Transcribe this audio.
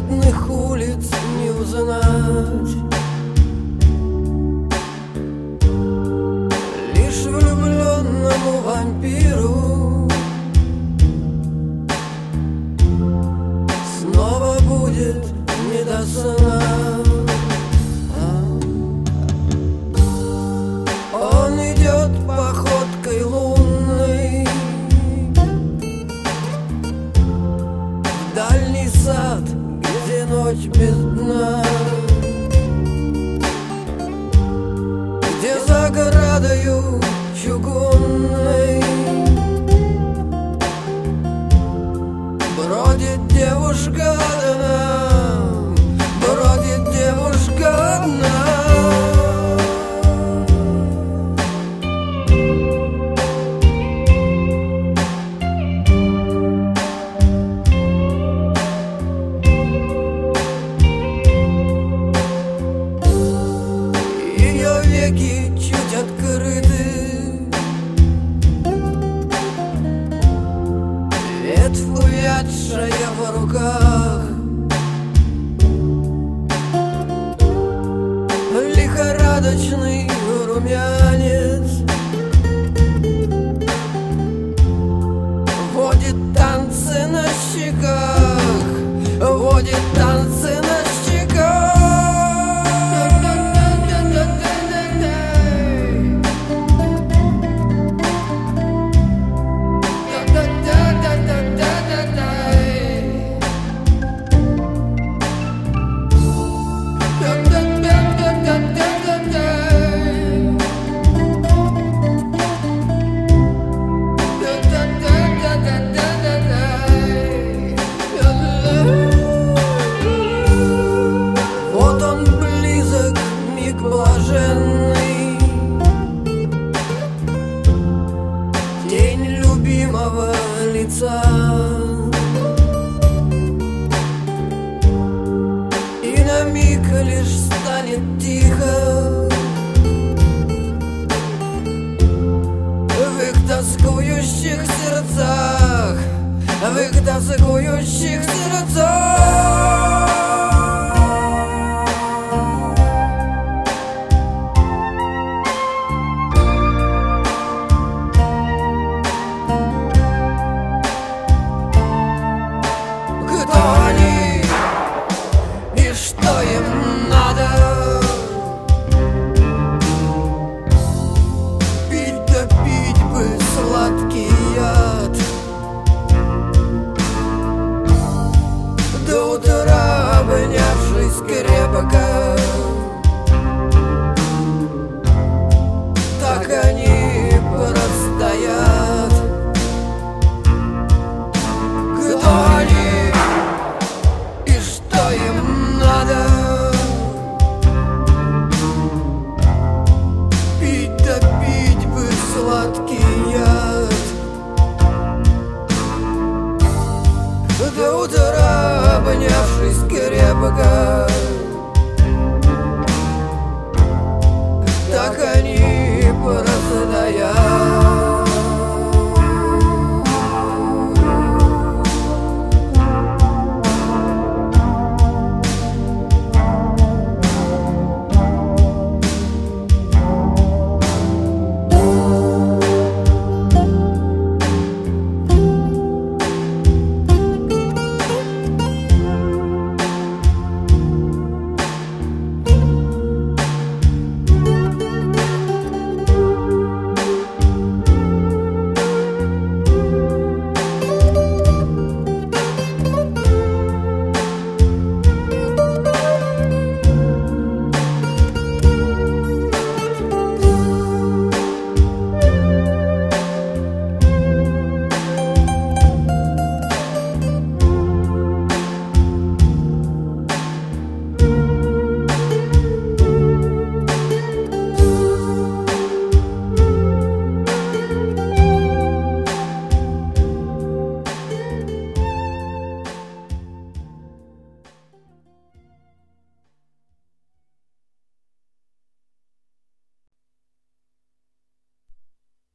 родных улиц не узнать. Лишь влюбленному вампиру снова будет не до сна. Он идет походкой лунной в дальний сад, где ночь без дна, где за оградою чугунной бродит девушка одна, бродит девушка одна. Ее веки чуть открыты, ветвь увядшая в руках, лихорадочный румянец водит танцы на щеках, водит танцы на щеках. Вот он близок, миг блаженный, тень любимого лица, и на миг лишь станет тихо в их тоскующих сердцах, в их тоскующих сердцах. Кто они и что им надо? Пить да пить бы сладкий яд, до утра обнявшись крепко.